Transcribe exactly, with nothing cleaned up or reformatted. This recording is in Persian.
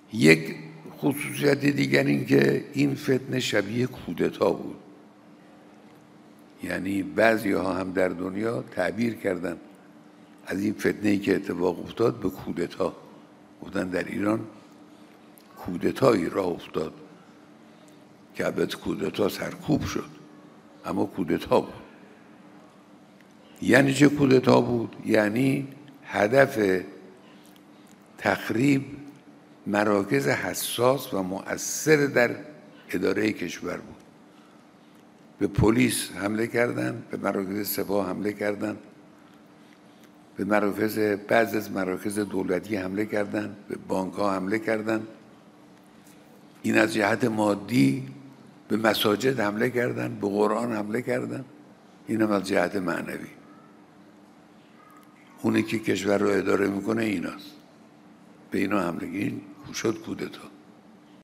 یک خصوصیت دیگر این که این فتنه شبیه کودتا بود. یعنی بعضی ها هم در دنیا تعبیر کردن از این فتنه‌ای که اتفاق افتاد به کودتا. گفتن در ایران کودتایی راه افتاد که البته کودتا سرکوب شد، اما کودتا بود. یعنی چه کودتا بود؟ یعنی هدف تخریب مراکز حساس و مؤثر در اداره کشور بود. به پلیس حمله کردن، به مراکز سپاه حمله کردن، به مراکز بعض از مراکز دولتی حمله کردن، به بانک ها حمله کردن. این از جهت مادی. به مساجد حمله کردن، به قرآن حمله کردن. این هم از جهت معنوی. اونی که کشور رو اداره میکنه ایناست، به اینا حمله. این شد کودتا.